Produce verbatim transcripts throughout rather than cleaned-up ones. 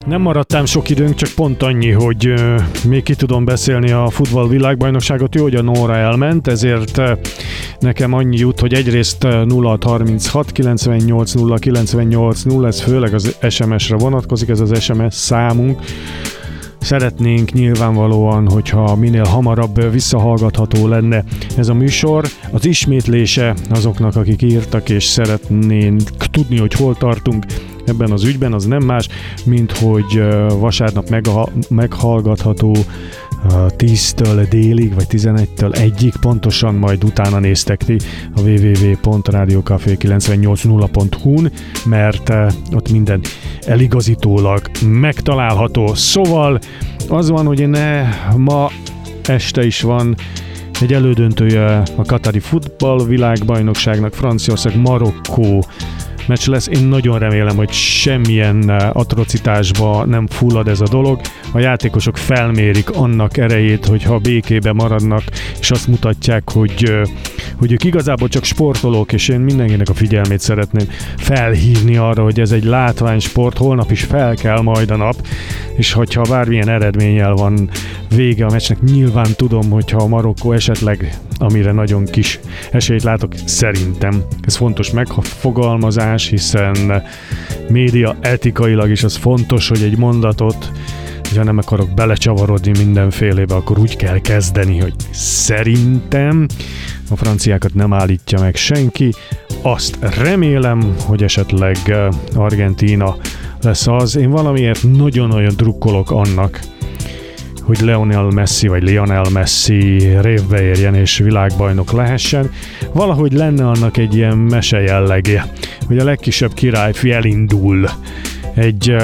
Nem maradtám sok időnk, csak pont annyi, hogy uh, még ki tudom beszélni a futball világbajnokságot. Jó, hogy a Nóra elment, ezért uh, nekem annyi jut, hogy egyrészt uh, nulla hat harminchat kilencvennyolc nulla kilencvennyolc nulla, ez főleg az es em es-re vonatkozik, ez az es em es számunk. Szeretnénk nyilvánvalóan, hogyha minél hamarabb visszahallgatható lenne ez a műsor. Az ismétlése azoknak, akik írtak és szeretnénk tudni, hogy hol tartunk ebben az ügyben, az nem más, mint hogy vasárnap meghallgatható tíztől délig, vagy tizenegytől egyig, pontosan majd utána néztek ti a double-u double-u double-u pont rádiókafé kilencvennyolc nulla pont hu-n, mert ott minden eligazítólag megtalálható. Szóval az van, hogy ne, ma este is van egy elődöntője a katari futball világbajnokságnak, Franciaország Marokkó meccs lesz. Én nagyon remélem, hogy semmilyen atrocitásba nem fullad ez a dolog. A játékosok felmérik annak erejét, hogyha békébe maradnak, és azt mutatják, hogy, hogy ők igazából csak sportolók, és én mindenkinek a figyelmét szeretném felhívni arra, hogy ez egy látványsport, holnap is fel kell majd a nap, és hogyha bármilyen eredménnyel van vége a meccsnek, nyilván tudom, hogyha a Marokkó esetleg, amire nagyon kis esélyt látok, szerintem ez fontos megfogalmazás, hiszen média etikailag is az fontos, hogy egy mondatot, hogyha nem akarok belecsavarodni mindenfélébe, akkor úgy kell kezdeni, hogy szerintem a franciákat nem állítja meg senki. Azt remélem, hogy esetleg Argentína lesz az. Én valamiért nagyon-nagyon drukkolok annak, hogy Lionel Messi vagy Lionel Messi révbe érjen és világbajnok lehessen. Valahogy lenne annak egy ilyen mese jellege, hogy a legkisebb királyfi elindul egy,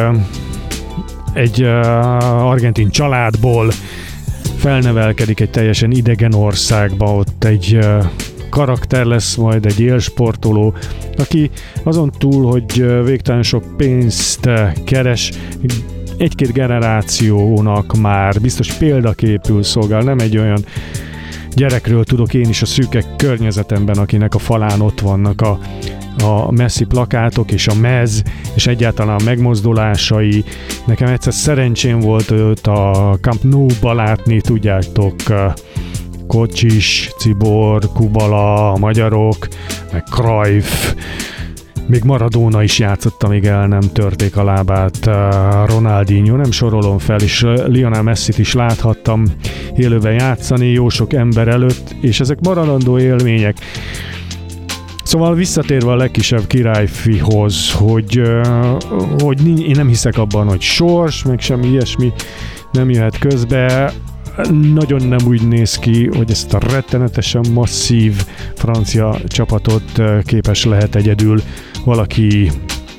egy argentin családból, felnevelkedik egy teljesen idegen országba, ott egy karakter lesz, majd egy élsportoló, aki azon túl, hogy végtelen sok pénzt keres, egy-két generációnak már biztos példaképül szolgál. Nem egy olyan gyerekről tudok én is a szűke környezetemben, akinek a falán ott vannak a, a Messi plakátok és a mez, és egyáltalán a megmozdulásai. Nekem egyszer szerencsém volt őt a Camp Nou-ba látni, tudjátok, Kocsis, Cibor, Kubala, a magyarok, meg Cruyff, még Maradona is játszott, amíg el nem törték a lábát, Ronaldinho, nem sorolom fel, és Lionel Messit is láthattam élőben játszani jó sok ember előtt, és ezek maradandó élmények. Szóval visszatérve a legkisebb királyfihoz, hogy, hogy én nem hiszek abban, hogy sors, meg semmi ilyesmi nem jöhet közbe. Nagyon nem úgy néz ki, hogy ezt a rettenetesen masszív francia csapatot képes lehet egyedül valaki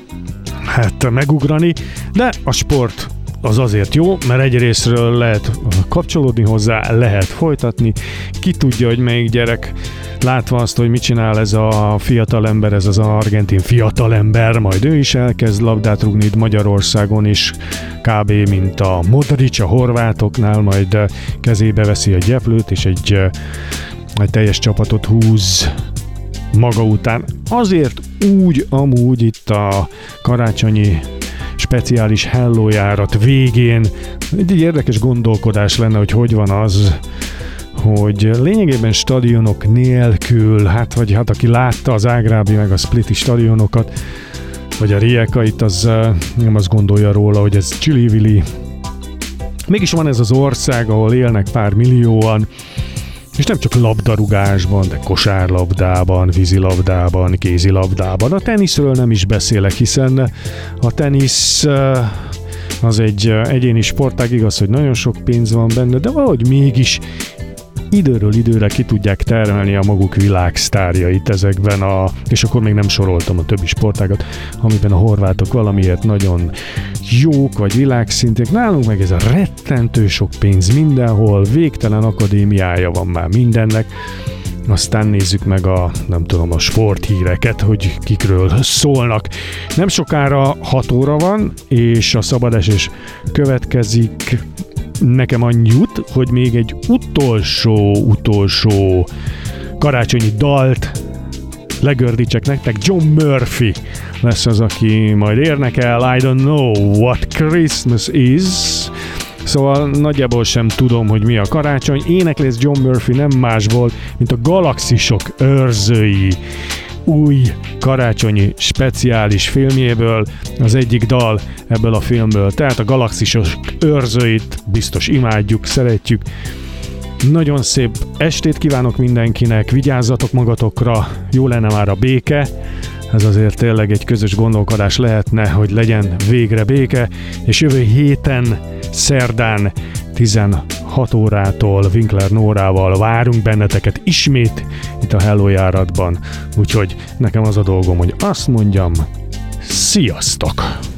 hát megugrani, de a sport az azért jó, mert egyrésztről lehet kapcsolódni hozzá, lehet folytatni, ki tudja, hogy melyik gyerek látva azt, hogy mit csinál ez a fiatalember, ez az argentin fiatalember, majd ő is elkezd labdát rúgni itt Magyarországon is, kb. Mint a Modric a horvátoknál, majd kezébe veszi a gyeplőt, és egy, egy teljes csapatot húz maga után. Azért úgy amúgy itt a karácsonyi speciális Hello járat végén egy érdekes gondolkodás lenne, hogy hogy van az, hogy lényegében stadionok nélkül, hát vagy hát aki látta az ágrábi meg a spliti stadionokat, vagy a Rijekait, az nem azt gondolja róla, hogy ez csili-vili. Mégis van ez az ország, ahol élnek pár millióan, és nem csak labdarúgásban, de kosárlabdában, vízilabdában, kézilabdában. A teniszről nem is beszélek, hiszen a tenisz az egy egyéni sportág, igaz, hogy nagyon sok pénz van benne, de valahogy mégis időről időre ki tudják termelni a maguk világsztárjait ezekben a, és akkor még nem soroltam a többi sportágat, amiben a horvátok valamiért nagyon jók, vagy világszintek. Nálunk meg ez a rettentő sok pénz mindenhol, végtelen akadémiája van már mindennek. Aztán nézzük meg a, nem tudom, a sporthíreket, hogy kikről szólnak. Nem sokára hat óra van, és a szabadesés következik. Nekem annyi jut, hogy még egy utolsó, utolsó karácsonyi dalt legördítsek nektek. John Murphy lesz az, aki majd érnekel. I don't know what Christmas is. Szóval nagyjából sem tudom, hogy mi a karácsony. Éneklés John Murphy nem más volt, mint a Galaxisok őrzői új karácsonyi speciális filmjéből, az egyik dal ebből a filmből. Tehát a Galaxisok őrzőit biztos imádjuk, szeretjük. Nagyon szép estét kívánok mindenkinek, vigyázzatok magatokra, jó lenne már a béke, ez azért tényleg egy közös gondolkodás lehetne, hogy legyen végre béke, és jövő héten, szerdán tizenhat órától Winkler Nórával várunk benneteket ismét itt a Hello járatban, úgyhogy nekem az a dolgom, hogy azt mondjam, sziasztok!